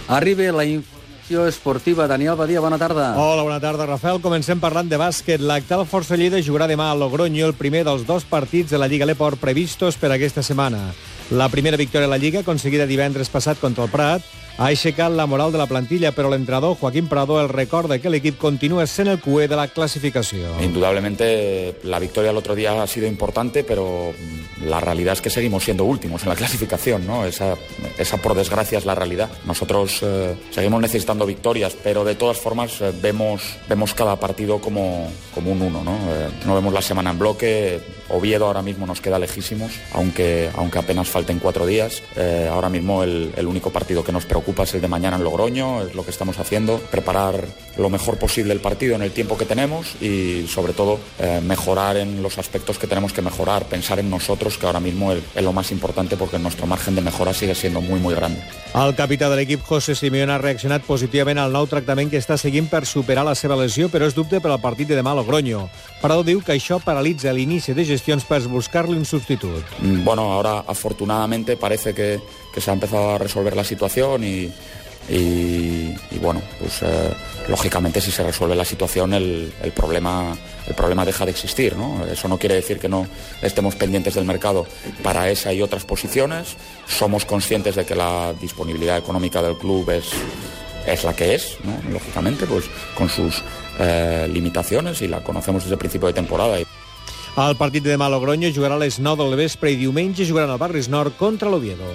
Arriba la informació esportiva. Daniel Badia, bona tarda. Hola, bona tarda, Rafael. Comencem parlant de bàsquet. L'actual Força Lleida jugarà demà a Logroño el primer dels 2 partits de la Lliga L'Eport previstos per aquesta setmana. La primera victòria a la Lliga, aconseguida divendres passat contra el Prat, ha aixecat la moral de la plantilla, però l'entrenador Joaquín Prado el recorda que l'equip continúa sent el cué de la clasificación. Indudablemente la victoria el otro día ha sido importante, pero la realidad es que seguimos siendo últimos en la clasificación, ¿no? Esa por desgracia es la realidad. Nosotros seguimos necesitando victorias, pero de todas formas vemos cada partido como un uno, ¿no? No vemos la semana en bloque. Oviedo ahora mismo nos queda lejísimos, aunque apenas falten 4 días. Ahora mismo el único partido que nos preocupa es el de mañana en Logroño, es lo que estamos haciendo, preparar lo mejor posible el partido en el tiempo que tenemos y sobre todo mejorar en los aspectos que tenemos que mejorar, pensar en nosotros, que ahora mismo es lo más importante porque nuestro margen de mejora sigue siendo muy muy grande. El capità de l'equip, José Simeone, ha reaccionat positivament al nou tractament que està seguint per superar la seva lesió, però és dubte per al partit de demà a Logroño. Prado diu que això paralitza l'inici de gestions per buscar-li un substitut. Bueno, ahora afortunadamente parece que se ha empezado a resolver la situación y bueno, pues lógicamente si se resuelve la situación el problema deja de existir, ¿no? Eso no quiere decir que no estemos pendientes del mercado para esa y otras posiciones. Somos conscientes de que la disponibilidad económica del club es la que es, ¿no? Lógicamente, pues con sus limitaciones, y la conocemos desde el principio de temporada. El partit de demà a Logroño jugarà a les 9 del vespre i diumenge jugaran al Barris Nord contra l'Oviedo.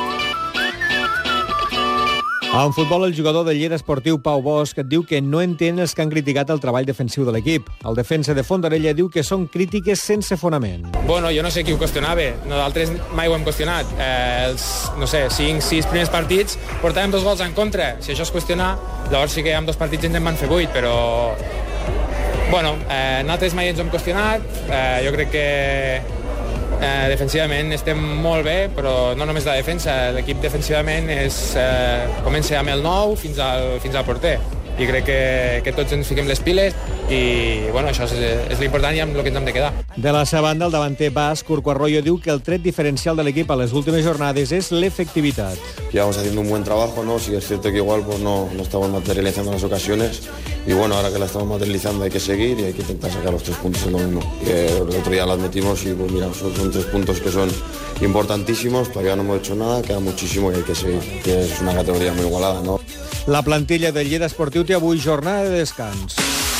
En futbol, el jugador del Lleida Esportiu, Pau Bosch, diu que no entén els que han criticat el treball defensiu de l'equip. El defensa de Fondarella diu que són crítiques sense fonament. Bueno, jo no sé qui ho qüestionava. Nosaltres mai ho hem qüestionat. Els, no sé, 5-6 primers partits portàvem 2 gols en contra. Si això es qüestiona, llavors sí que amb 2 partits ens en van fer 8, però... Bueno, nosaltres mai ens ho hem qüestionat. Jo crec que defensivament estem molt bé, però no només la defensa. L'equip defensivament comença amb el 9 fins al porter. I crec que tots ens fiquem les piles i bueno, això és l'important i amb el que ens hem de quedar. De la seva banda, el davanter basc, Urco Arroyo, diu que el tret diferencial de l'equip a les últimes jornades és l'efectivitat. Llevamos haciendo un buen trabajo, ¿no? Sí, es cierto que igual pues no estamos materializando las ocasiones y bueno, ahora que la estamos materializando hay que seguir y hay que intentar sacar los 3 puntos en lo mismo. Que el otro día las metimos y pues mira, son 3 puntos que son importantísimos, todavía no hemos hecho nada, queda muchísimo y hay que seguir, que es una categoría muy igualada, ¿no? La plantilla del Lleida Esportiu té avui jornada de descans.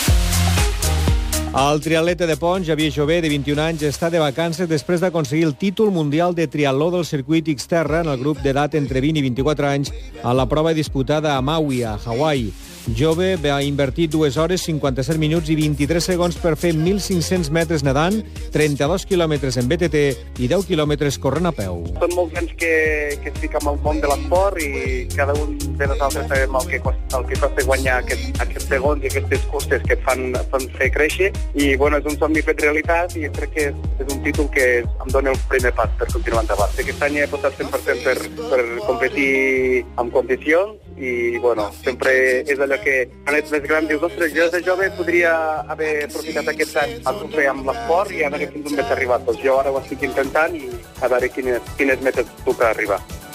El triatleta de Pons, Xavier Jové, de 21 anys, està de vacances després d'aconseguir el títol mundial de triatló del circuit Xterra en el grup d'edat entre 20 i 24 anys a la prova disputada a Maui, a Hawaii. Jove va invertir 2 hores, 57 minuts i 23 segons per fer 1.500 metres nedant, 32 quilòmetres en BTT i 10 quilòmetres corrent a peu. Són molts anys que es fica en el món de l'esport i cada un de nosaltres sabem el que costa guanyar aquests segons i aquestes curses que et fan fer créixer. I bueno, és un somni fet realitat i crec que és un títol que em dona el primer pas per continuar endavant. Aquest any he posat 100% per competir en condicions i bueno, sempre és allò que quan ets més gran dius, ostres, jo de jove podria haver aprofitat aquests anys a tope amb l'esport i a veure fins on vaig arribar. Doncs jo ara ho estic intentant i a veure quines metes puc arribar.